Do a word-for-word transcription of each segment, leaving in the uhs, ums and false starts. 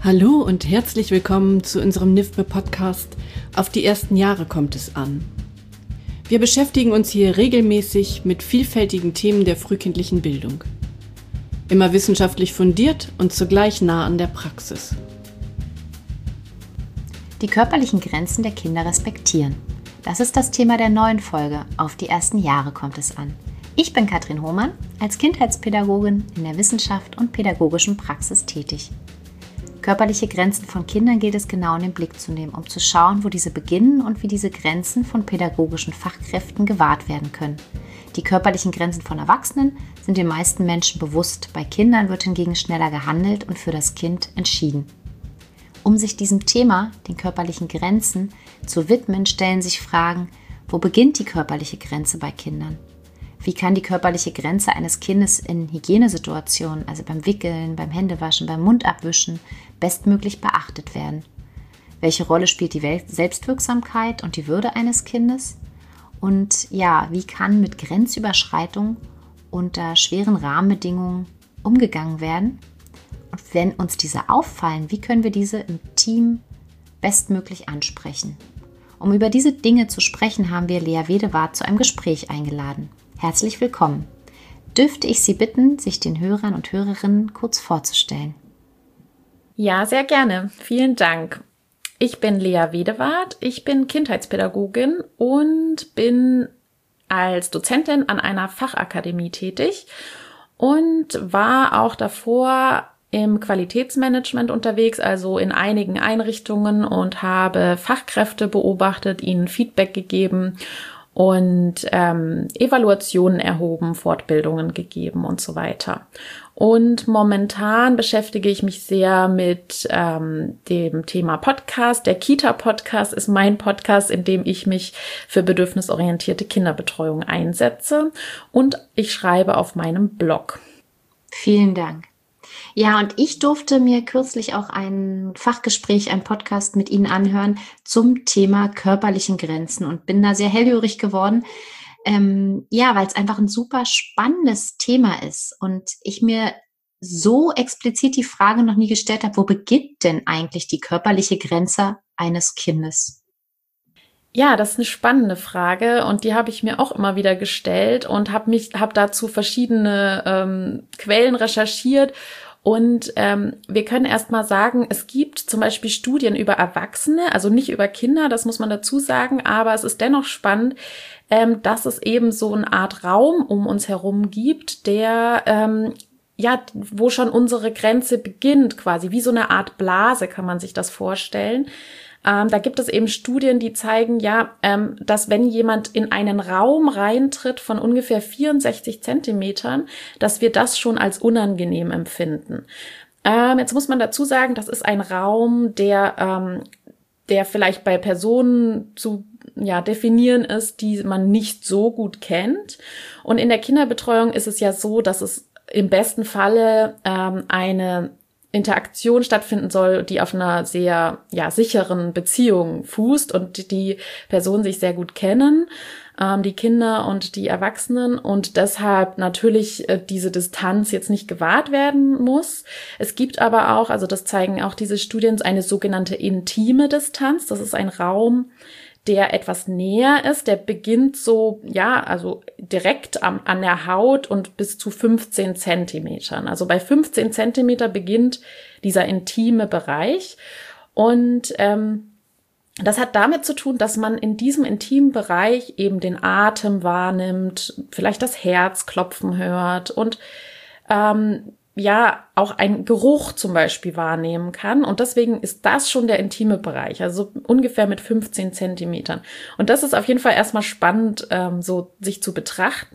Hallo und herzlich willkommen zu unserem N I F B-Podcast Auf die ersten Jahre kommt es an. Wir beschäftigen uns hier regelmäßig mit vielfältigen Themen der frühkindlichen Bildung. Immer wissenschaftlich fundiert und zugleich nah an der Praxis. Die körperlichen Grenzen der Kinder respektieren. Das ist das Thema der neuen Folge Auf die ersten Jahre kommt es an. Ich bin Katrin Hohmann, als Kindheitspädagogin in der Wissenschaft und pädagogischen Praxis tätig. Körperliche Grenzen von Kindern gilt es genau in den Blick zu nehmen, um zu schauen, wo diese beginnen und wie diese Grenzen von pädagogischen Fachkräften gewahrt werden können. Die körperlichen Grenzen von Erwachsenen sind den meisten Menschen bewusst, bei Kindern wird hingegen schneller gehandelt und für das Kind entschieden. Um sich diesem Thema, den körperlichen Grenzen, zu widmen, stellen sich Fragen, wo beginnt die körperliche Grenze bei Kindern? Wie kann die körperliche Grenze eines Kindes in Hygienesituationen, also beim Wickeln, beim Händewaschen, beim Mundabwischen, bestmöglich beachtet werden? Welche Rolle spielt die Selbstwirksamkeit und die Würde eines Kindes? Und ja, wie kann mit Grenzüberschreitung unter schweren Rahmenbedingungen umgegangen werden? Und wenn uns diese auffallen, wie können wir diese im Team bestmöglich ansprechen? Um über diese Dinge zu sprechen, haben wir Lea Wedewart zu einem Gespräch eingeladen. Herzlich willkommen. Dürfte ich Sie bitten, sich den Hörern und Hörerinnen kurz vorzustellen? Ja, sehr gerne. Vielen Dank. Ich bin Lea Wedewart. Ich bin Kindheitspädagogin und bin als Dozentin an einer Fachakademie tätig und war auch davor im Qualitätsmanagement unterwegs, also in einigen Einrichtungen, und habe Fachkräfte beobachtet, ihnen Feedback gegeben und ähm, Evaluationen erhoben, Fortbildungen gegeben und so weiter. Und momentan beschäftige ich mich sehr mit ähm, dem Thema Podcast. Der Kita-Podcast ist mein Podcast, in dem ich mich für bedürfnisorientierte Kinderbetreuung einsetze, und ich schreibe auf meinem Blog. Vielen Dank. Ja, und ich durfte mir kürzlich auch ein Fachgespräch, ein Podcast mit Ihnen anhören zum Thema körperlichen Grenzen und bin da sehr hellhörig geworden. Ähm, ja, weil es einfach ein super spannendes Thema ist und ich mir so explizit die Frage noch nie gestellt habe, wo beginnt denn eigentlich die körperliche Grenze eines Kindes? Ja, das ist eine spannende Frage und die habe ich mir auch immer wieder gestellt und habe mich, habe dazu verschiedene ähm, Quellen recherchiert. Und ähm, wir können erst mal sagen, es gibt zum Beispiel Studien über Erwachsene, also nicht über Kinder, das muss man dazu sagen, aber es ist dennoch spannend, ähm, dass es eben so eine Art Raum um uns herum gibt, der ähm, ja, wo schon unsere Grenze beginnt, quasi wie so eine Art Blase, kann man sich das vorstellen. Ähm, da gibt es eben Studien, die zeigen, ja, ähm, dass wenn jemand in einen Raum reintritt von ungefähr vierundsechzig Zentimetern, dass wir das schon als unangenehm empfinden. Ähm, jetzt muss man dazu sagen, das ist ein Raum, der, ähm, der vielleicht bei Personen zu ja, definieren ist, die man nicht so gut kennt. Und in der Kinderbetreuung ist es ja so, dass es im besten Falle ähm, eine Interaktion stattfinden soll, die auf einer sehr ja sicheren Beziehung fußt und die Personen sich sehr gut kennen, ähm, die Kinder und die Erwachsenen, und deshalb natürlich äh, diese Distanz jetzt nicht gewahrt werden muss. Es gibt aber auch, also das zeigen auch diese Studien, eine sogenannte intime Distanz. Das ist ein Raum, der etwas näher ist, der beginnt so, ja, also direkt am, an der Haut und bis zu fünfzehn Zentimetern. Also bei fünfzehn Zentimeter beginnt dieser intime Bereich. Und ähm, das hat damit zu tun, dass man in diesem intimen Bereich eben den Atem wahrnimmt, vielleicht das Herz klopfen hört und ähm, ja, auch einen Geruch zum Beispiel wahrnehmen kann. Und deswegen ist das schon der intime Bereich, also ungefähr mit fünfzehn Zentimetern. Und das ist auf jeden Fall erstmal spannend, ähm, so sich zu betrachten.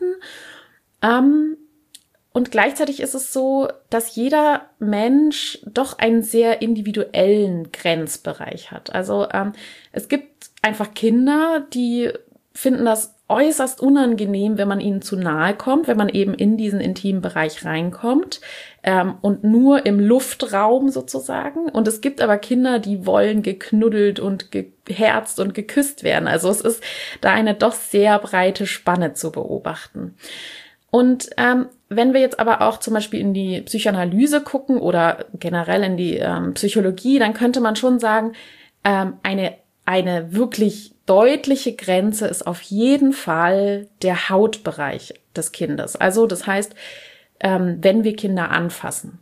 Ähm, und gleichzeitig ist es so, dass jeder Mensch doch einen sehr individuellen Grenzbereich hat. Also ähm, es gibt einfach Kinder, die finden das äußerst unangenehm, wenn man ihnen zu nahe kommt, wenn man eben in diesen intimen Bereich reinkommt ähm, und nur im Luftraum sozusagen. Und es gibt aber Kinder, die wollen geknuddelt und geherzt und geküsst werden. Also es ist da eine doch sehr breite Spanne zu beobachten. Und ähm, wenn wir jetzt aber auch zum Beispiel in die Psychoanalyse gucken oder generell in die ähm, Psychologie, dann könnte man schon sagen, ähm, eine, eine wirklich deutliche Grenze ist auf jeden Fall der Hautbereich des Kindes. Also das heißt, ähm, wenn wir Kinder anfassen.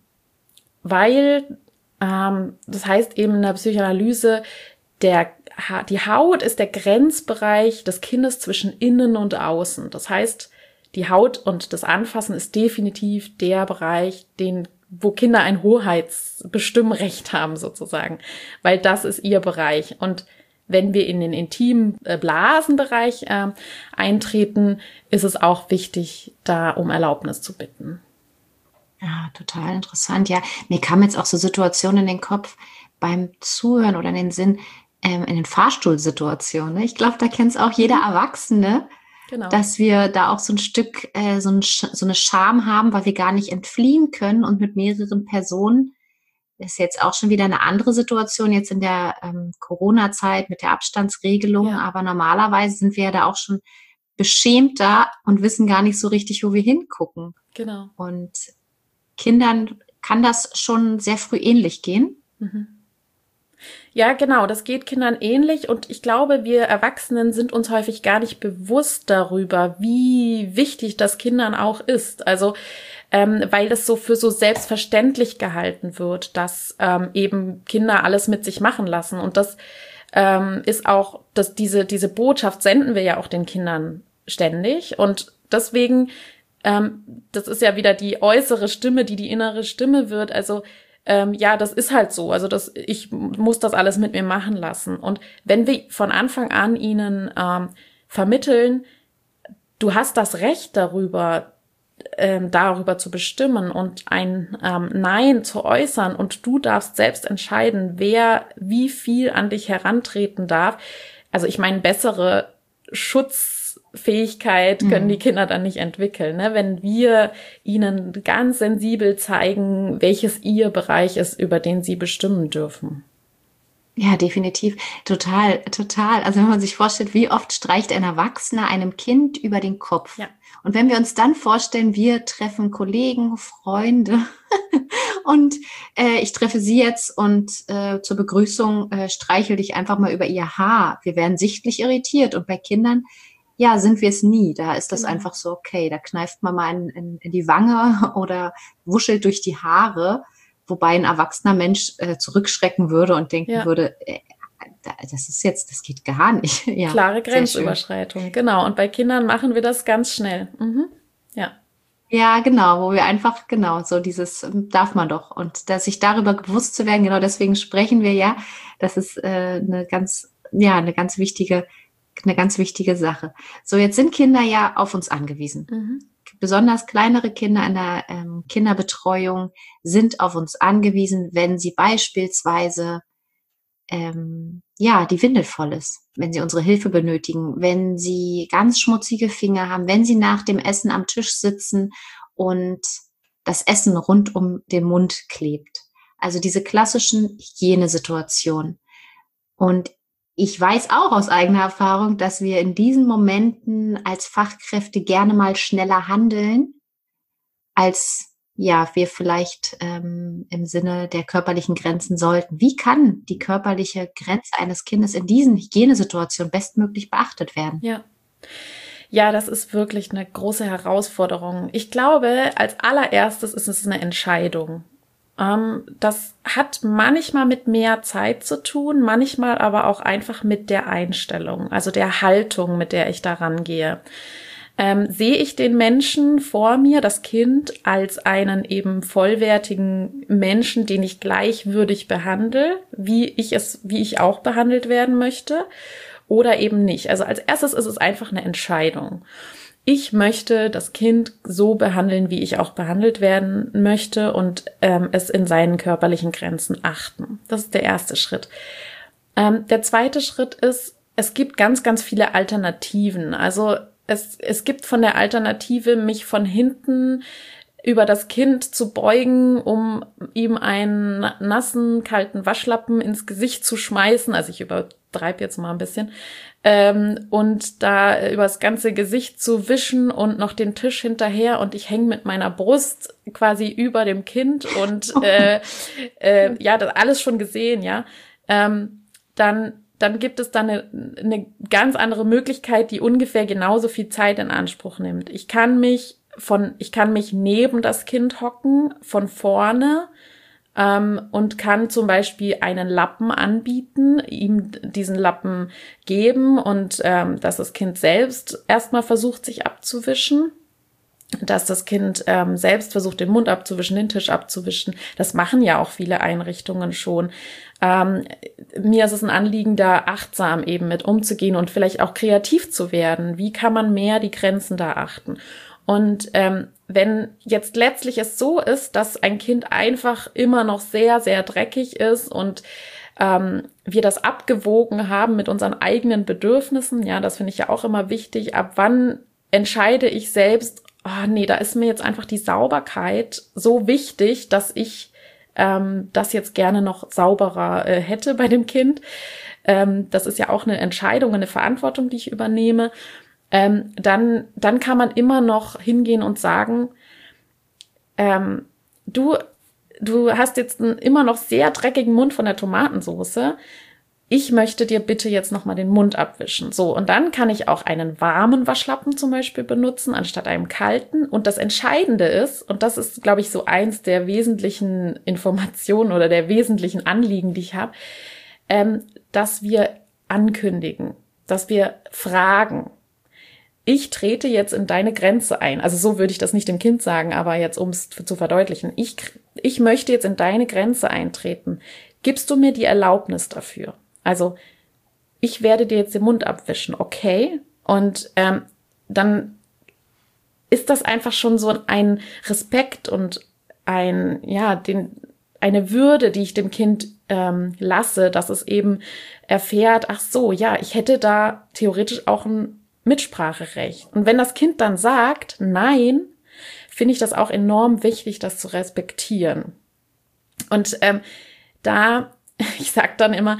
Weil, ähm, das heißt eben in der Psychoanalyse, der, die Haut ist der Grenzbereich des Kindes zwischen innen und außen. Das heißt, die Haut und das Anfassen ist definitiv der Bereich, den, wo Kinder ein Hoheitsbestimmrecht haben sozusagen, weil das ist ihr Bereich. Und wenn wir in den intimen Blasenbereich äh, eintreten, ist es auch wichtig, da um Erlaubnis zu bitten. Ja, total interessant. Ja, mir kamen jetzt auch so Situationen in den Kopf beim Zuhören oder in den Sinn, ähm, in den Fahrstuhlsituationen. Ich glaube, da kennt es auch jeder Erwachsene. Genau. Dass wir da auch so ein Stück, äh, so, ein, so eine Scham haben, weil wir gar nicht entfliehen können und mit mehreren Personen, das ist jetzt auch schon wieder eine andere Situation, jetzt in der ähm, Corona-Zeit mit der Abstandsregelung, ja. Aber normalerweise sind wir ja da auch schon beschämt da und wissen gar nicht so richtig, wo wir hingucken. Genau. Und Kindern kann das schon sehr früh ähnlich gehen. Mhm. Ja, genau, das geht Kindern ähnlich und ich glaube, wir Erwachsenen sind uns häufig gar nicht bewusst darüber, wie wichtig das Kindern auch ist. Also, ähm, weil das so für so selbstverständlich gehalten wird, dass ähm, eben Kinder alles mit sich machen lassen. Und das ähm, ist auch, dass diese, diese Botschaft senden wir ja auch den Kindern ständig. Und deswegen, ähm, das ist ja wieder die äußere Stimme, die die innere Stimme wird. Also, Ähm, ja, das ist halt so. Also das, ich muss das alles mit mir machen lassen. Und wenn wir von Anfang an ihnen ähm, vermitteln, du hast das Recht darüber, ähm, darüber zu bestimmen und ein ähm, Nein zu äußern und du darfst selbst entscheiden, wer wie viel an dich herantreten darf. Also ich meine, bessere Schutzfähigkeit können die Kinder dann nicht entwickeln, ne? Wenn wir ihnen ganz sensibel zeigen, welches ihr Bereich ist, über den sie bestimmen dürfen. Ja, definitiv. Total, total. Also wenn man sich vorstellt, wie oft streicht ein Erwachsener einem Kind über den Kopf. Ja. Und wenn wir uns dann vorstellen, wir treffen Kollegen, Freunde und äh, ich treffe sie jetzt und äh, zur Begrüßung äh, streichel dich einfach mal über ihr Haar. Wir werden sichtlich irritiert und bei Kindern, ja, sind wir es nie. Da ist das genau. einfach so, okay, da kneift man mal in, in, in die Wange oder wuschelt durch die Haare, wobei ein erwachsener Mensch äh, zurückschrecken würde und denken ja. würde, äh, das ist jetzt, das geht gar nicht. Ja, klare Grenzüberschreitung, genau. Und bei Kindern machen wir das ganz schnell. Mhm. Ja. Ja, genau, wo wir einfach, genau, so dieses darf man doch. Und dass sich darüber bewusst zu werden, genau deswegen sprechen wir ja, das ist äh, eine ganz, ja, eine ganz wichtige, eine ganz wichtige Sache. So, jetzt sind Kinder ja auf uns angewiesen. Mhm. Besonders kleinere Kinder in der ähm, Kinderbetreuung sind auf uns angewiesen, wenn sie beispielsweise ähm, ja, die Windel voll ist, wenn sie unsere Hilfe benötigen, wenn sie ganz schmutzige Finger haben, wenn sie nach dem Essen am Tisch sitzen und das Essen rund um den Mund klebt. Also diese klassischen Hygienesituationen. Und ich weiß auch aus eigener Erfahrung, dass wir in diesen Momenten als Fachkräfte gerne mal schneller handeln, als ja, wir vielleicht ähm, im Sinne der körperlichen Grenzen sollten. Wie kann die körperliche Grenze eines Kindes in diesen Hygienesituationen bestmöglich beachtet werden? Ja. Ja, das ist wirklich eine große Herausforderung. Ich glaube, als allererstes ist es eine Entscheidung. Ähm, das hat manchmal mit mehr Zeit zu tun, manchmal aber auch einfach mit der Einstellung, also der Haltung, mit der ich daran gehe. Ähm, sehe ich den Menschen vor mir, das Kind, als einen eben vollwertigen Menschen, den ich gleichwürdig behandle, wie ich es, wie ich auch behandelt werden möchte, oder eben nicht. Also als erstes ist es einfach eine Entscheidung. Ich möchte das Kind so behandeln, wie ich auch behandelt werden möchte und ähm, es in seinen körperlichen Grenzen achten. Das ist der erste Schritt. Ähm, der zweite Schritt ist, es gibt ganz, ganz viele Alternativen. Also Es, es gibt von der Alternative, mich von hinten über das Kind zu beugen, um ihm einen nassen, kalten Waschlappen ins Gesicht zu schmeißen. Also ich übertreibe jetzt mal ein bisschen. Ähm, und da über das ganze Gesicht zu wischen und noch den Tisch hinterher. Und ich hänge mit meiner Brust quasi über dem Kind und äh, äh, ja, das alles schon gesehen, ja. Ähm, dann dann gibt es dann eine, eine ganz andere Möglichkeit, die ungefähr genauso viel Zeit in Anspruch nimmt. Ich kann mich von, ich kann mich neben das Kind hocken, von vorne, ähm, und kann zum Beispiel einen Lappen anbieten, ihm diesen Lappen geben und ähm, dass das Kind selbst erstmal versucht, sich abzuwischen. Dass das Kind ähm, selbst versucht, den Mund abzuwischen, den Tisch abzuwischen. Das machen ja auch viele Einrichtungen schon. Ähm, mir ist es ein Anliegen, da achtsam eben mit umzugehen und vielleicht auch kreativ zu werden. Wie kann man mehr die Grenzen da achten? Und ähm, wenn jetzt letztlich es so ist, dass ein Kind einfach immer noch sehr, sehr dreckig ist und ähm, wir das abgewogen haben mit unseren eigenen Bedürfnissen, ja, das finde ich ja auch immer wichtig. Ab wann entscheide ich selbst, oh nee, da ist mir jetzt einfach die Sauberkeit so wichtig, dass ich ähm, das jetzt gerne noch sauberer äh, hätte bei dem Kind. Ähm, das ist ja auch eine Entscheidung, eine Verantwortung, die ich übernehme. Ähm, dann, dann kann man immer noch hingehen und sagen, ähm, du, du hast jetzt einen immer noch sehr dreckigen Mund von der Tomatensauce. Ich möchte dir bitte jetzt nochmal den Mund abwischen. So, und dann kann ich auch einen warmen Waschlappen zum Beispiel benutzen, anstatt einem kalten. Und das Entscheidende ist, und das ist, glaube ich, so eins der wesentlichen Informationen oder der wesentlichen Anliegen, die ich habe, ähm, dass wir ankündigen, dass wir fragen. Ich trete jetzt in deine Grenze ein. Also so würde ich das nicht dem Kind sagen, aber jetzt, um es zu verdeutlichen. Ich, ich möchte jetzt in deine Grenze eintreten. Gibst du mir die Erlaubnis dafür? Also, ich werde dir jetzt den Mund abwischen, okay? Und ähm, dann ist das einfach schon so ein Respekt und ein, ja, den, eine Würde, die ich dem Kind ähm, lasse, dass es eben erfährt, ach so, ja, ich hätte da theoretisch auch ein Mitspracherecht. Und wenn das Kind dann sagt, nein, finde ich das auch enorm wichtig, das zu respektieren. Und ähm, da, ich sag dann immer,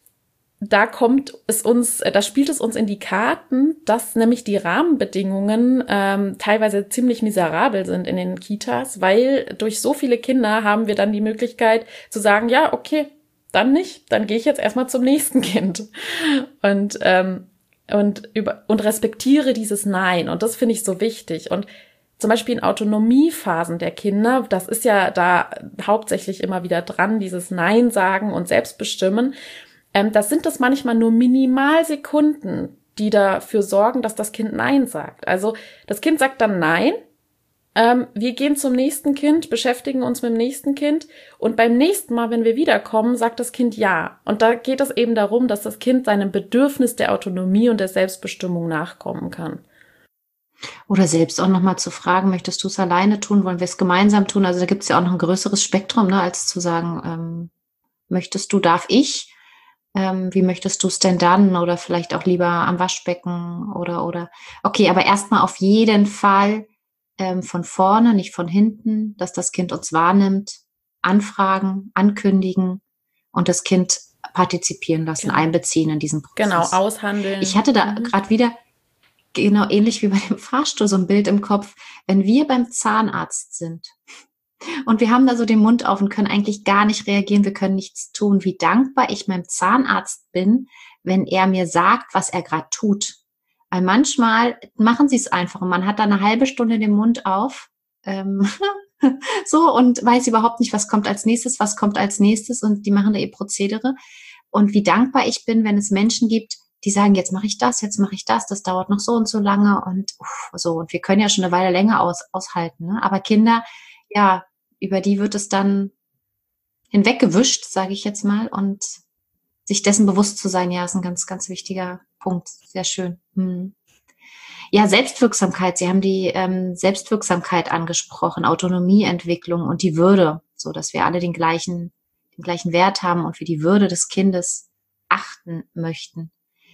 da kommt es uns, da spielt es uns in die Karten, dass nämlich die Rahmenbedingungen ähm, teilweise ziemlich miserabel sind in den Kitas, weil durch so viele Kinder haben wir dann die Möglichkeit zu sagen, ja, okay, dann nicht, dann gehe ich jetzt erstmal zum nächsten Kind und ähm, und über und respektiere dieses Nein. Und das finde ich so wichtig. Und zum Beispiel in Autonomiephasen der Kinder, das ist ja da hauptsächlich immer wieder dran, dieses Nein sagen und Selbstbestimmen. Ähm, das sind das manchmal nur Minimalsekunden, die dafür sorgen, dass das Kind Nein sagt. Also das Kind sagt dann Nein. Ähm, wir gehen zum nächsten Kind, beschäftigen uns mit dem nächsten Kind und beim nächsten Mal, wenn wir wiederkommen, sagt das Kind Ja. Und da geht es eben darum, dass das Kind seinem Bedürfnis der Autonomie und der Selbstbestimmung nachkommen kann. Oder selbst auch nochmal zu fragen, möchtest du es alleine tun, wollen wir es gemeinsam tun? Also da gibt es ja auch noch ein größeres Spektrum, ne, als zu sagen, ähm, möchtest du, darf ich? Ähm, wie möchtest du es denn dann? Oder vielleicht auch lieber am Waschbecken oder, oder. Okay, aber erstmal auf jeden Fall ähm, von vorne, nicht von hinten, dass das Kind uns wahrnimmt, anfragen, ankündigen und das Kind partizipieren lassen, Genau. einbeziehen in diesen Prozess. Genau, aushandeln. Ich hatte da mhm. gerade wieder, genau ähnlich wie bei dem Fahrstuhl, so ein Bild im Kopf, wenn wir beim Zahnarzt sind und wir haben da so den Mund auf und können eigentlich gar nicht reagieren, wir können nichts tun, wie dankbar ich meinem Zahnarzt bin, wenn er mir sagt, was er gerade tut. Weil manchmal machen sie es einfach und man hat da eine halbe Stunde den Mund auf, ähm, so, und weiß überhaupt nicht, was kommt als nächstes, was kommt als nächstes und die machen da ihr Prozedere. Und wie dankbar ich bin, wenn es Menschen gibt, die sagen, jetzt mache ich das, jetzt mache ich das, das dauert noch so und so lange und uff, so. Und wir können ja schon eine Weile länger aus, aushalten. Ne? Aber Kinder, ja, über die wird es dann hinweggewischt, sage ich jetzt mal. Und sich dessen bewusst zu sein, ja, ist ein ganz, ganz wichtiger Punkt. Sehr schön. Hm. Ja, Selbstwirksamkeit. Sie haben die ähm, Selbstwirksamkeit angesprochen, Autonomieentwicklung und die Würde, so dass wir alle den gleichen, den gleichen Wert haben und wir die Würde des Kindes achten möchten.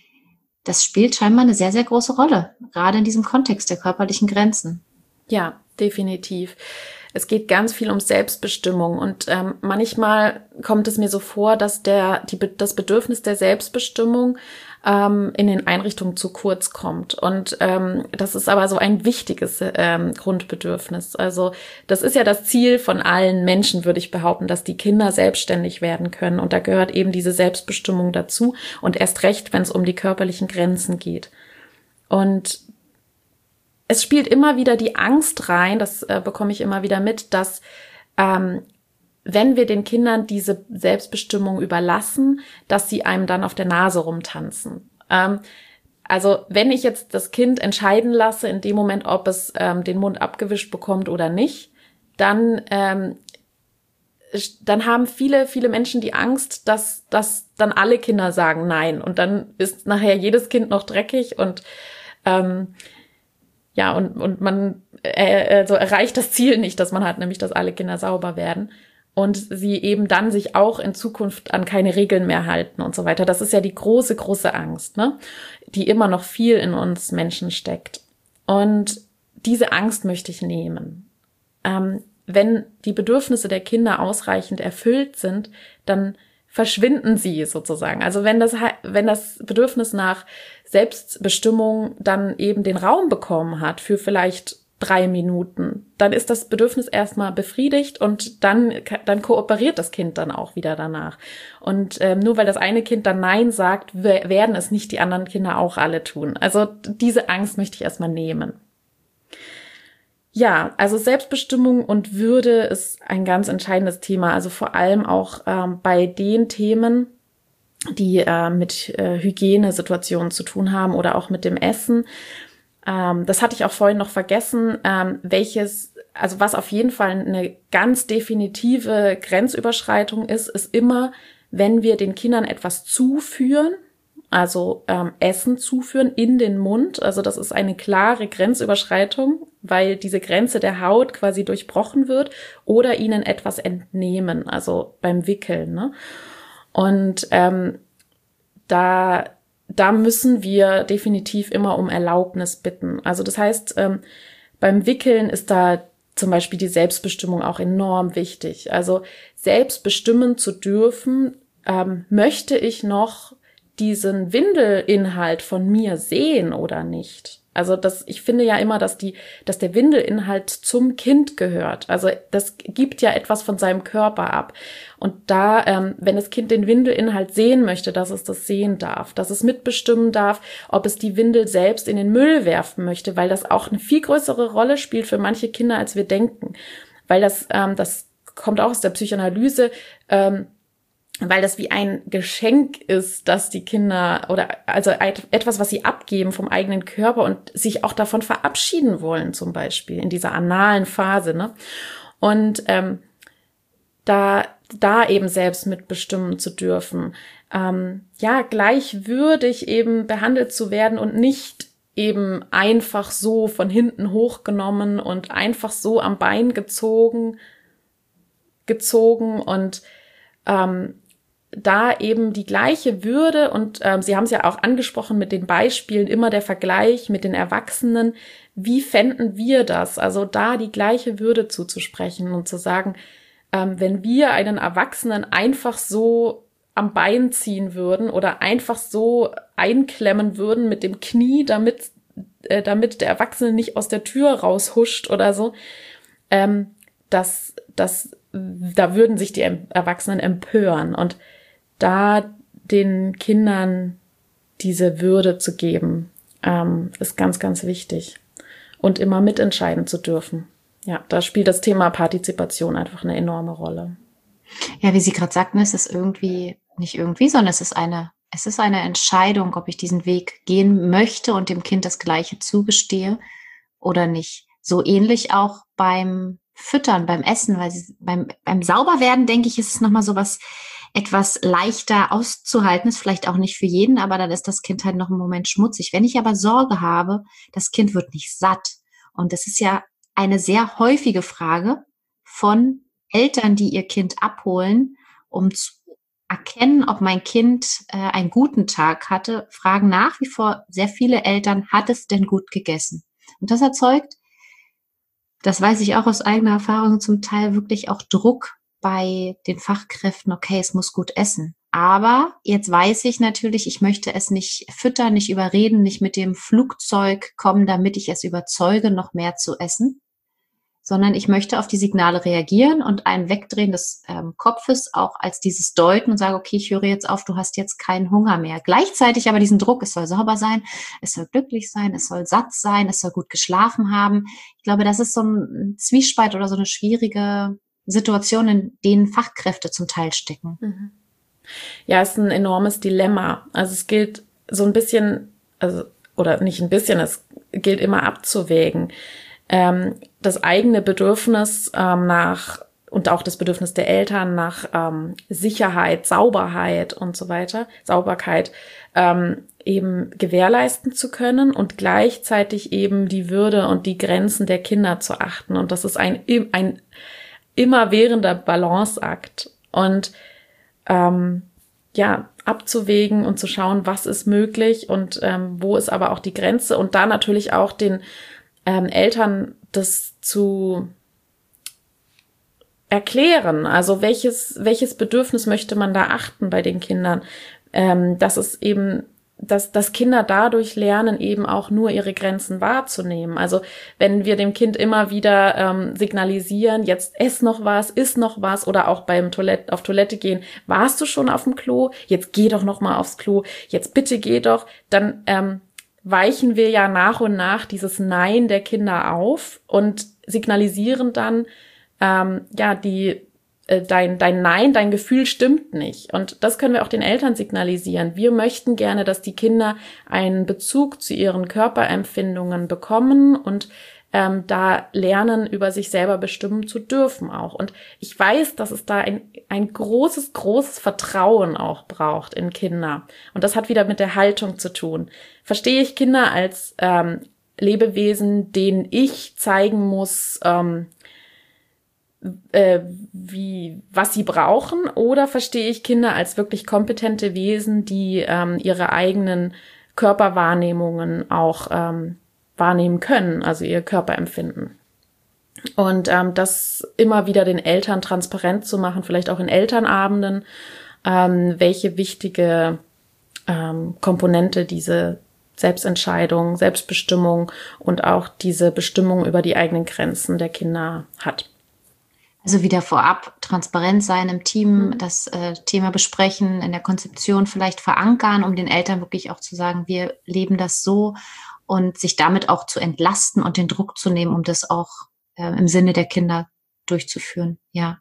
Das spielt scheinbar eine sehr, sehr große Rolle, gerade in diesem Kontext der körperlichen Grenzen. Ja, definitiv. Es geht ganz viel um Selbstbestimmung und ähm, manchmal kommt es mir so vor, dass der die das Bedürfnis der Selbstbestimmung ähm, in den Einrichtungen zu kurz kommt. Und ähm, das ist aber so ein wichtiges ähm, Grundbedürfnis. Also das ist ja das Ziel von allen Menschen, würde ich behaupten, dass die Kinder selbstständig werden können. Und da gehört eben diese Selbstbestimmung dazu und erst recht, wenn es um die körperlichen Grenzen geht. Und es spielt immer wieder die Angst rein, das äh, bekomme ich immer wieder mit, dass ähm, wenn wir den Kindern diese Selbstbestimmung überlassen, dass sie einem dann auf der Nase rumtanzen. Ähm, also wenn ich jetzt das Kind entscheiden lasse, in dem Moment, ob es ähm, den Mund abgewischt bekommt oder nicht, dann, ähm, dann haben viele, viele Menschen die Angst, dass, dass dann alle Kinder sagen nein. Und dann ist nachher jedes Kind noch dreckig und ähm, ja, und, und man äh, also erreicht das Ziel nicht, das man hat, nämlich, dass alle Kinder sauber werden. Und sie eben dann sich auch in Zukunft an keine Regeln mehr halten und so weiter. Das ist ja die große, große Angst, ne, die immer noch viel in uns Menschen steckt. Und diese Angst möchte ich nehmen. Ähm, wenn die Bedürfnisse der Kinder ausreichend erfüllt sind, dann verschwinden sie sozusagen. Also wenn das, wenn das Bedürfnis nach Selbstbestimmung dann eben den Raum bekommen hat für vielleicht drei Minuten, dann ist das Bedürfnis erstmal befriedigt und dann dann kooperiert das Kind dann auch wieder danach. Und ähm, nur weil das eine Kind dann Nein sagt, werden es nicht die anderen Kinder auch alle tun. Also diese Angst möchte ich erstmal nehmen. Ja, also Selbstbestimmung und Würde ist ein ganz entscheidendes Thema. Also vor allem auch ähm, bei den Themen, die äh, mit äh, Hygienesituationen zu tun haben oder auch mit dem Essen. Ähm, das hatte ich auch vorhin noch vergessen, ähm, welches, also was auf jeden Fall eine ganz definitive Grenzüberschreitung ist, ist immer, wenn wir den Kindern etwas zuführen, also ähm, Essen zuführen in den Mund. Also das ist eine klare Grenzüberschreitung, weil diese Grenze der Haut quasi durchbrochen wird oder ihnen etwas entnehmen, also beim Wickeln, ne? Und ähm, da Da müssen wir definitiv immer um Erlaubnis bitten. Also das heißt, ähm, beim Wickeln ist da zum Beispiel die Selbstbestimmung auch enorm wichtig. Also selbst bestimmen zu dürfen, ähm, möchte ich noch diesen Windelinhalt von mir sehen oder nicht? Also das, ich finde ja immer, dass die, dass der Windelinhalt zum Kind gehört. Also das gibt ja etwas von seinem Körper ab. Und da, ähm, wenn das Kind den Windelinhalt sehen möchte, dass es das sehen darf, dass es mitbestimmen darf, ob es die Windel selbst in den Müll werfen möchte, weil das auch eine viel größere Rolle spielt für manche Kinder, als wir denken. Weil das, ähm, das kommt auch aus der Psychoanalyse, ähm, weil das wie ein Geschenk ist, dass die Kinder oder also etwas, was sie abgeben vom eigenen Körper und sich auch davon verabschieden wollen, zum Beispiel in dieser analen Phase, ne? Und ähm, da da eben selbst mitbestimmen zu dürfen, ähm, ja, gleichwürdig eben behandelt zu werden und nicht eben einfach so von hinten hochgenommen und einfach so am Bein gezogen, gezogen und ähm, da eben die gleiche Würde und ähm, Sie haben es ja auch angesprochen mit den Beispielen, immer der Vergleich mit den Erwachsenen. Wie fänden wir das? Also da die gleiche Würde zuzusprechen und zu sagen, ähm, wenn wir einen Erwachsenen einfach so am Bein ziehen würden oder einfach so einklemmen würden mit dem Knie, damit äh, damit der Erwachsene nicht aus der Tür raushuscht oder so, ähm, das, das, da würden sich die Erwachsenen empören und da den Kindern diese Würde zu geben, ähm, ist ganz, ganz wichtig. Und immer mitentscheiden zu dürfen. Ja, da spielt das Thema Partizipation einfach eine enorme Rolle. Ja, wie Sie gerade sagten, es ist irgendwie, nicht irgendwie, sondern es ist eine, es ist eine Entscheidung, ob ich diesen Weg gehen möchte und dem Kind das Gleiche zugestehe oder nicht. So ähnlich auch beim Füttern, beim Essen, weil sie, beim, beim Sauberwerden, denke ich, ist es nochmal so was, etwas leichter auszuhalten, ist vielleicht auch nicht für jeden, aber dann ist das Kind halt noch einen Moment schmutzig. Wenn ich aber Sorge habe, das Kind wird nicht satt. Und das ist ja eine sehr häufige Frage von Eltern, die ihr Kind abholen, um zu erkennen, ob mein Kind äh, einen guten Tag hatte, fragen nach wie vor sehr viele Eltern, hat es denn gut gegessen? Und das erzeugt das weiß ich auch aus eigener Erfahrung, zum Teil wirklich auch Druck bei den Fachkräften, okay, es muss gut essen. Aber jetzt weiß ich natürlich, ich möchte es nicht füttern, nicht überreden, nicht mit dem Flugzeug kommen, damit ich es überzeuge, noch mehr zu essen, sondern ich möchte auf die Signale reagieren und ein Wegdrehen des ähm, Kopfes auch als dieses Deuten und sage, okay, ich höre jetzt auf, du hast jetzt keinen Hunger mehr. Gleichzeitig aber diesen Druck, es soll sauber sein, es soll glücklich sein, es soll satt sein, es soll gut geschlafen haben. Ich glaube, das ist so ein Zwiespalt oder so eine schwierige Situation, in denen Fachkräfte zum Teil stecken. Mhm. Ja, es ist ein enormes Dilemma. Also es gilt so ein bisschen, also oder nicht ein bisschen, es gilt immer abzuwägen. Ähm, das eigene Bedürfnis ähm, nach und auch das Bedürfnis der Eltern nach ähm, Sicherheit, Sauberheit und so weiter, Sauberkeit ähm, eben gewährleisten zu können und gleichzeitig eben die Würde und die Grenzen der Kinder zu achten. Und das ist ein, ein immerwährender Balanceakt. Und ähm, ja, abzuwägen und zu schauen, was ist möglich und ähm, wo ist aber auch die Grenze und da natürlich auch den ähm, Eltern das zu erklären. Also welches welches Bedürfnis möchte man da achten bei den Kindern? Ähm, dass es eben dass, dass Kinder dadurch lernen, eben auch nur ihre Grenzen wahrzunehmen. Also wenn wir dem Kind immer wieder ähm, signalisieren, jetzt ess noch was, iss noch was oder auch beim Toilette, auf Toilette gehen, warst du schon auf dem Klo? Jetzt geh doch noch mal aufs Klo, jetzt bitte geh doch. Dann ähm, weichen wir ja nach und nach dieses Nein der Kinder auf und signalisieren dann, ähm, ja, die Dein, dein Nein, dein Gefühl stimmt nicht. Und das können wir auch den Eltern signalisieren. Wir möchten gerne, dass die Kinder einen Bezug zu ihren Körperempfindungen bekommen und ähm, da lernen, über sich selber bestimmen zu dürfen auch. Und ich weiß, dass es da ein, ein großes, großes Vertrauen auch braucht in Kinder. Und das hat wieder mit der Haltung zu tun. Verstehe ich Kinder als ähm, Lebewesen, denen ich zeigen muss, ähm, Äh, wie was sie brauchen, oder verstehe ich Kinder als wirklich kompetente Wesen, die ähm, ihre eigenen Körperwahrnehmungen auch ähm, wahrnehmen können, also ihr Körperempfinden. Und ähm, das immer wieder den Eltern transparent zu machen, vielleicht auch in Elternabenden, ähm, welche wichtige ähm, Komponente diese Selbstentscheidung, Selbstbestimmung und auch diese Bestimmung über die eigenen Grenzen der Kinder hat. Also wieder vorab transparent sein im Team, das äh, Thema besprechen, in der Konzeption vielleicht verankern, um den Eltern wirklich auch zu sagen, wir leben das so und sich damit auch zu entlasten und den Druck zu nehmen, um das auch äh, im Sinne der Kinder durchzuführen. Ja.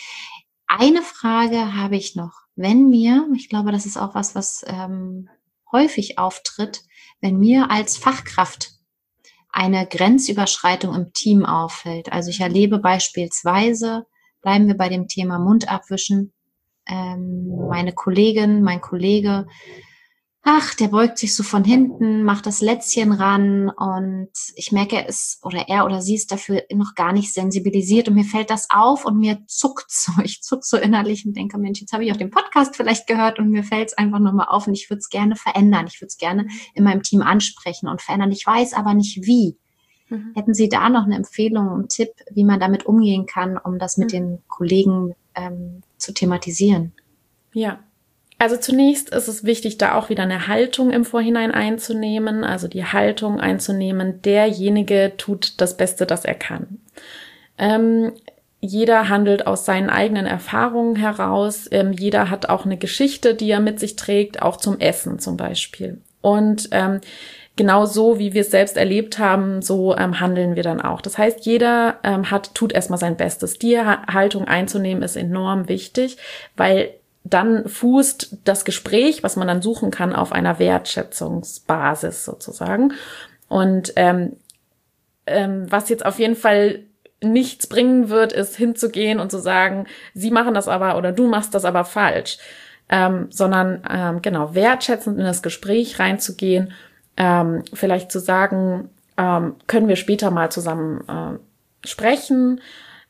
Eine Frage habe ich noch. Wenn mir, ich glaube, das ist auch was, was ähm, häufig auftritt, wenn mir als Fachkraft eine Grenzüberschreitung im Team auffällt. Also ich erlebe beispielsweise, bleiben wir bei dem Thema Mund abwischen, ähm, meine Kollegin, mein Kollege, ach, der beugt sich so von hinten, macht das Lätzchen ran und ich merke, er ist oder er oder sie ist dafür noch gar nicht sensibilisiert und mir fällt das auf und mir zuckt so, ich zuck so innerlich und denke, Mensch, jetzt habe ich auch den Podcast vielleicht gehört und mir fällt es einfach nochmal auf und ich würde es gerne verändern, ich würde es gerne in meinem Team ansprechen und verändern, ich weiß aber nicht wie. Mhm. Hätten Sie da noch eine Empfehlung, einen Tipp, wie man damit umgehen kann, um das mit mhm. den Kollegen ähm, zu thematisieren? Ja. Also zunächst ist es wichtig, da auch wieder eine Haltung im Vorhinein einzunehmen, also die Haltung einzunehmen, derjenige tut das Beste, das er kann. Ähm, jeder handelt aus seinen eigenen Erfahrungen heraus, ähm, jeder hat auch eine Geschichte, die er mit sich trägt, auch zum Essen zum Beispiel. Und ähm, genau so, wie wir es selbst erlebt haben, so ähm, handeln wir dann auch. Das heißt, jeder ähm, hat tut erstmal sein Bestes. Die ha- Haltung einzunehmen ist enorm wichtig, weil dann fußt das Gespräch, was man dann suchen kann, auf einer Wertschätzungsbasis sozusagen. Und ähm, ähm, was jetzt auf jeden Fall nichts bringen wird, ist hinzugehen und zu sagen, Sie machen das aber oder du machst das aber falsch. Ähm, sondern ähm, genau wertschätzend in das Gespräch reinzugehen, ähm, vielleicht zu sagen, ähm, können wir später mal zusammen äh, sprechen,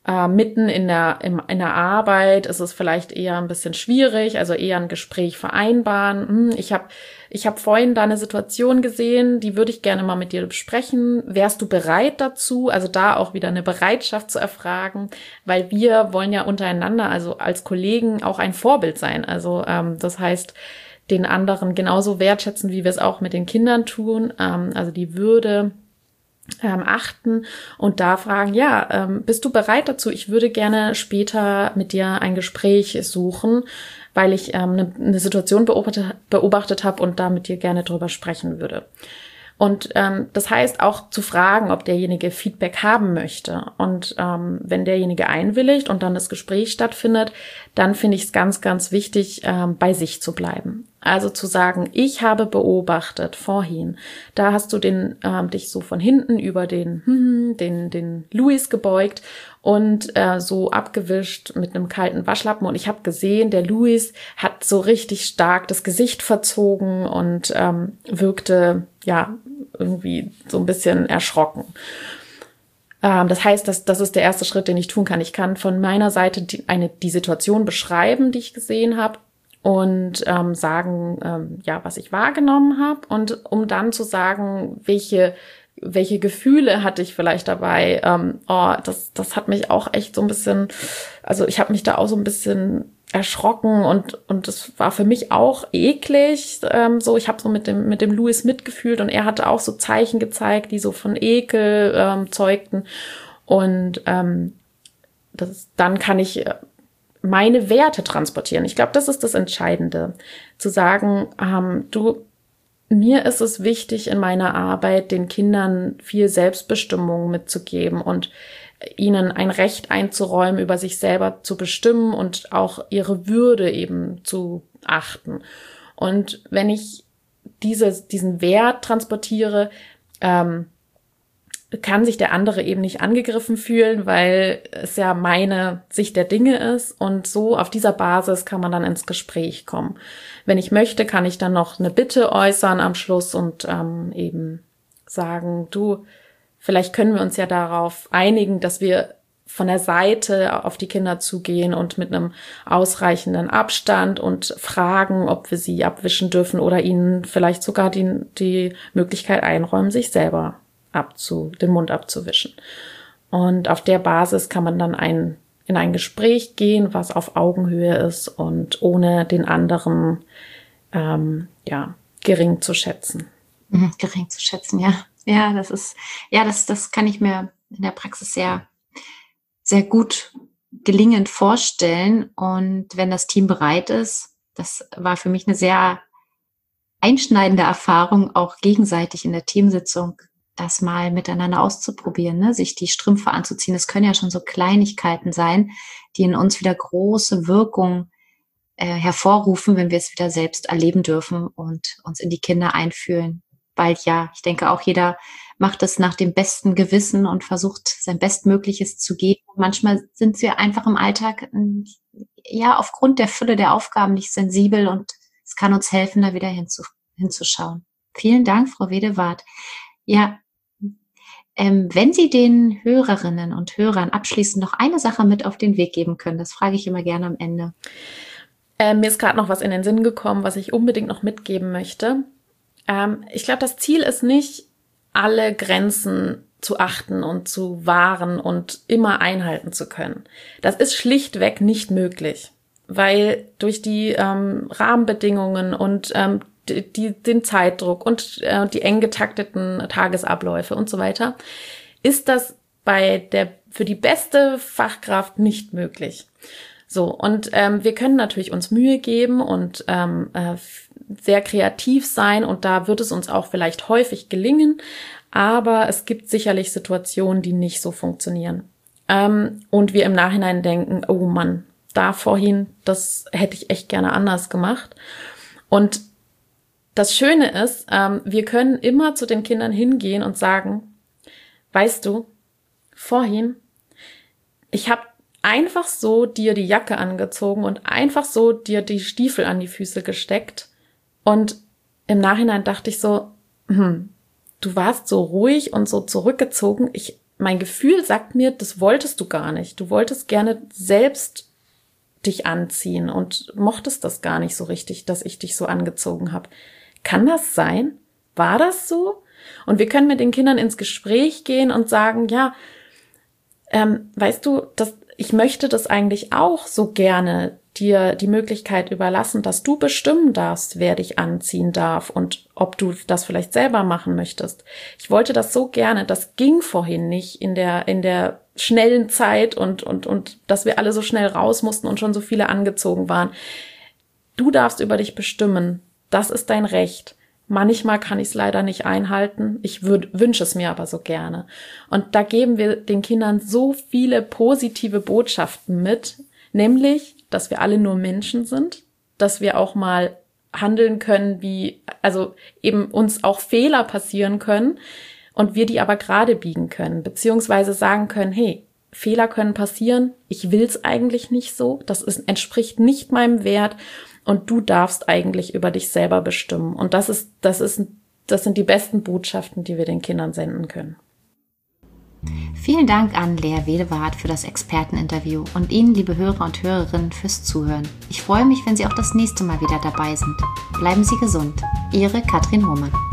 Äh, mitten in der, im, in der Arbeit ist es vielleicht eher ein bisschen schwierig, also eher ein Gespräch vereinbaren. Hm, ich habe ich hab vorhin da eine Situation gesehen, die würde ich gerne mal mit dir besprechen. Wärst du bereit dazu? Also da auch wieder eine Bereitschaft zu erfragen, weil wir wollen ja untereinander, also als Kollegen, auch ein Vorbild sein. Also ähm, das heißt, den anderen genauso wertschätzen, wie wir es auch mit den Kindern tun. Ähm, also die Würde Ähm, achten und da fragen, ja, ähm, bist du bereit dazu? Ich würde gerne später mit dir ein Gespräch suchen, weil ich ähm, eine, eine Situation beobachtet, beobachtet habe und da mit dir gerne drüber sprechen würde. Und ähm, das heißt auch zu fragen, ob derjenige Feedback haben möchte. Und ähm, wenn derjenige einwilligt und dann das Gespräch stattfindet, dann finde ich es ganz, ganz wichtig, ähm, bei sich zu bleiben. Also zu sagen, ich habe beobachtet vorhin, da hast du den ähm, dich so von hinten über den hm, den den Louis gebeugt und äh, so abgewischt mit einem kalten Waschlappen und ich habe gesehen, der Louis hat so richtig stark das Gesicht verzogen und ähm, wirkte ja irgendwie so ein bisschen erschrocken. Ähm, das heißt, das, das ist der erste Schritt, den ich tun kann. Ich kann von meiner Seite die, eine, die Situation beschreiben, die ich gesehen habe und ähm, sagen, ähm, ja, was ich wahrgenommen habe und um dann zu sagen, welche welche Gefühle hatte ich vielleicht dabei. Ähm, oh, das das hat mich auch echt so ein bisschen, also ich habe mich da auch so ein bisschen erschrocken und und das war für mich auch eklig. Ähm, so, ich habe so mit dem mit dem Louis mitgefühlt und er hatte auch so Zeichen gezeigt, die so von Ekel ähm, zeugten und ähm, das, dann kann ich meine Werte transportieren. Ich glaube, das ist das Entscheidende, zu sagen, ähm, du, mir ist es wichtig, in meiner Arbeit den Kindern viel Selbstbestimmung mitzugeben und ihnen ein Recht einzuräumen, über sich selber zu bestimmen und auch ihre Würde eben zu achten. Und wenn ich diese, diesen Wert transportiere, ähm, kann sich der andere eben nicht angegriffen fühlen, weil es ja meine Sicht der Dinge ist und so auf dieser Basis kann man dann ins Gespräch kommen. Wenn ich möchte, kann ich dann noch eine Bitte äußern am Schluss und ähm, eben sagen, du, vielleicht können wir uns ja darauf einigen, dass wir von der Seite auf die Kinder zugehen und mit einem ausreichenden Abstand und fragen, ob wir sie abwischen dürfen oder ihnen vielleicht sogar die, die Möglichkeit einräumen, sich selber abzu, den Mund abzuwischen. Und auf der Basis kann man dann ein, in ein Gespräch gehen, was auf Augenhöhe ist und ohne den anderen ähm, ja, gering zu schätzen. Mhm, gering zu schätzen, ja. Ja, das ist, ja, das, das kann ich mir in der Praxis sehr, sehr gut gelingend vorstellen. Und wenn das Team bereit ist, das war für mich eine sehr einschneidende Erfahrung, auch gegenseitig in der Teamsitzung das mal miteinander auszuprobieren, ne? Sich die Strümpfe anzuziehen. Das können ja schon so Kleinigkeiten sein, die in uns wieder große Wirkung äh, hervorrufen, wenn wir es wieder selbst erleben dürfen und uns in die Kinder einfühlen. Weil ja, ich denke auch jeder macht es nach dem besten Gewissen und versucht sein Bestmögliches zu geben. Manchmal sind wir einfach im Alltag ja aufgrund der Fülle der Aufgaben nicht sensibel und es kann uns helfen, da wieder hinzu, hinzuschauen. Vielen Dank, Frau Wedewart. Ja, ähm, wenn Sie den Hörerinnen und Hörern abschließend noch eine Sache mit auf den Weg geben können, das frage ich immer gerne am Ende. Ähm, mir ist gerade noch was in den Sinn gekommen, was ich unbedingt noch mitgeben möchte. Ähm, ich glaube, das Ziel ist nicht, alle Grenzen zu achten und zu wahren und immer einhalten zu können. Das ist schlichtweg nicht möglich, weil durch die ähm, Rahmenbedingungen und ähm, Die, den Zeitdruck und äh, die eng getakteten Tagesabläufe und so weiter, ist das bei der für die beste Fachkraft nicht möglich. So, und ähm, wir können natürlich uns Mühe geben und ähm, äh, sehr kreativ sein und da wird es uns auch vielleicht häufig gelingen, aber es gibt sicherlich Situationen, die nicht so funktionieren. Ähm, und wir im Nachhinein denken, oh Mann, da vorhin, das hätte ich echt gerne anders gemacht. Und das Schöne ist, ähm, wir können immer zu den Kindern hingehen und sagen, weißt du, vorhin, ich habe einfach so dir die Jacke angezogen und einfach so dir die Stiefel an die Füße gesteckt und im Nachhinein dachte ich so, hm, du warst so ruhig und so zurückgezogen, ich mein Gefühl sagt mir, das wolltest du gar nicht. Du wolltest gerne selbst dich anziehen und mochtest das gar nicht so richtig, dass ich dich so angezogen habe. Kann das sein? War das so? Und wir können mit den Kindern ins Gespräch gehen und sagen, ja, ähm, weißt du, das, ich möchte das eigentlich auch so gerne dir die Möglichkeit überlassen, dass du bestimmen darfst, wer dich anziehen darf und ob du das vielleicht selber machen möchtest. Ich wollte das so gerne, das ging vorhin nicht in der in der schnellen Zeit und und und dass wir alle so schnell raus mussten und schon so viele angezogen waren. Du darfst über dich bestimmen. Das ist dein Recht. Manchmal kann ich es leider nicht einhalten. Ich würd, wünsche es mir aber so gerne. Und da geben wir den Kindern so viele positive Botschaften mit, nämlich, dass wir alle nur Menschen sind, dass wir auch mal handeln können, wie, also eben uns auch Fehler passieren können und wir die aber gerade biegen können, beziehungsweise sagen können, hey, Fehler können passieren, ich will's eigentlich nicht so, das ist, entspricht nicht meinem Wert und du darfst eigentlich über dich selber bestimmen. Und das ist, das ist, das sind die besten Botschaften, die wir den Kindern senden können. Vielen Dank an Lea Wedewart für das Experteninterview und Ihnen, liebe Hörer und Hörerinnen, fürs Zuhören. Ich freue mich, wenn Sie auch das nächste Mal wieder dabei sind. Bleiben Sie gesund. Ihre Katrin Hohmann.